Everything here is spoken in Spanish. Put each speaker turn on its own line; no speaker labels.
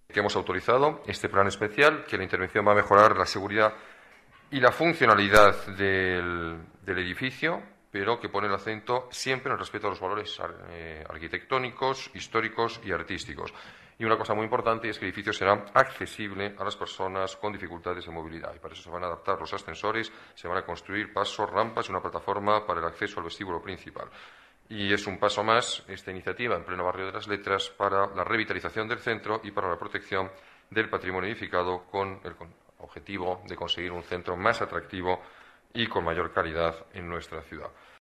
Que hemos autorizado este plan especial, que la intervención va a mejorar la seguridad y la funcionalidad del edificio, pero que pone el acento siempre en el respeto a los valores arquitectónicos, históricos y artísticos. Y una cosa muy importante es que el edificio será accesible a las personas con dificultades de movilidad. Y para eso se van a adaptar los ascensores, se van a construir pasos, rampas y una plataforma para el acceso al vestíbulo principal. Y es un paso más, esta iniciativa, en pleno barrio de las Letras, para la revitalización del centro y para la protección del patrimonio edificado, con el objetivo de conseguir un centro más atractivo y con mayor calidad en nuestra ciudad.